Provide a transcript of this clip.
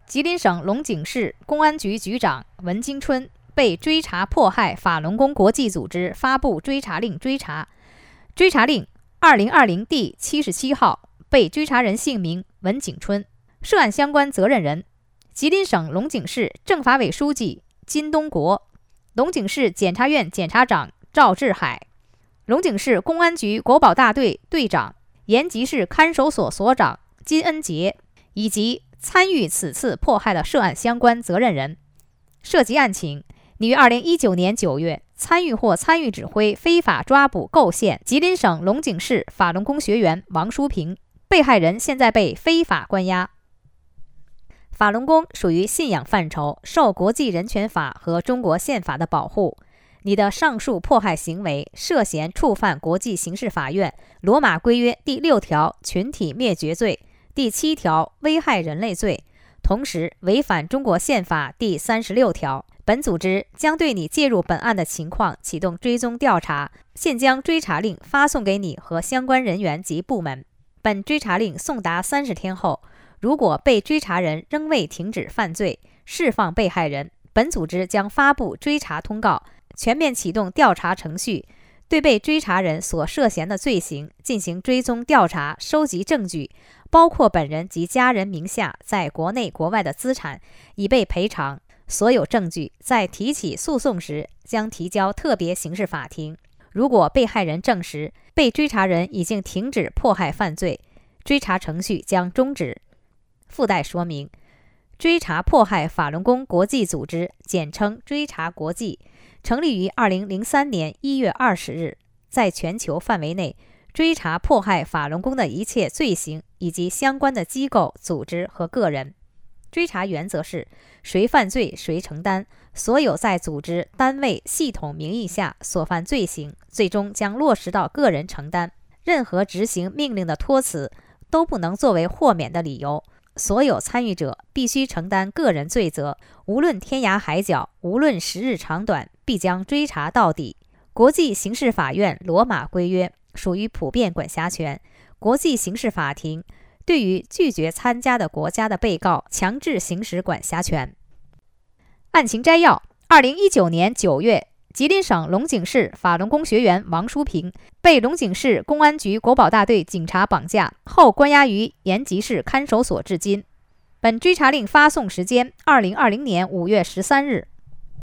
吉林省龙井市公安局局长文金春被追查迫害法轮功国际组织发布追查令追查。追查令2020第77号，被追查人姓名文景春，涉案相关责任人吉林省龙井市政法委书记金东国，龙井市检察院检察长赵志海，龙井市公安局国保大队队长、延吉市看守所所长金恩杰，以及参与此次迫害的涉案相关责任人。涉及案情，拟于2019年9月参与或参与指挥非法抓捕构陷吉林省龙井市法轮功学员王淑平，被害人现在被非法关押。法轮功属于信仰范畴，受国际人权法和中国宪法的保护。你的上述迫害行为涉嫌触犯国际刑事法院罗马规约第6条群体灭绝罪、第7条危害人类罪，同时违反中国宪法第36条。本组织将对你介入本案的情况启动追踪调查，现将追查令发送给你和相关人员及部门。本追查令送达30天后，如果被追查人仍未停止犯罪，释放被害人，本组织将发布追查通告，全面启动调查程序，对被追查人所涉嫌的罪行进行追踪调查，收集证据，包括本人及家人名下在国内国外的资产，以备赔偿。所有证据在提起诉讼时将提交特别刑事法庭。如果被害人证实被追查人已经停止迫害犯罪，追查程序将终止。附带说明：追查迫害法轮功国际组织，简称追查国际，成立于2003年1月20日，在全球范围内追查迫害法轮功的一切罪行以及相关的机构、组织和个人。追查原则是谁犯罪谁承担，所有在组织、单位、系统名义下所犯罪行，最终将落实到个人承担。任何执行命令的托辞都不能作为豁免的理由。所有参与者必须承担个人罪责，无论天涯海角，无论时日长短，必将追查到底。国际刑事法院罗马规约属于普遍管辖权，国际刑事法庭对于拒绝参加的国家的被告强制行使管辖权。案情摘要：2019年9月，吉林省龙井市法轮功学员王淑平被龙井市公安局国保大队警察绑架后关押于延吉市看守所至今。本追查令发送时间：2020年5月13日。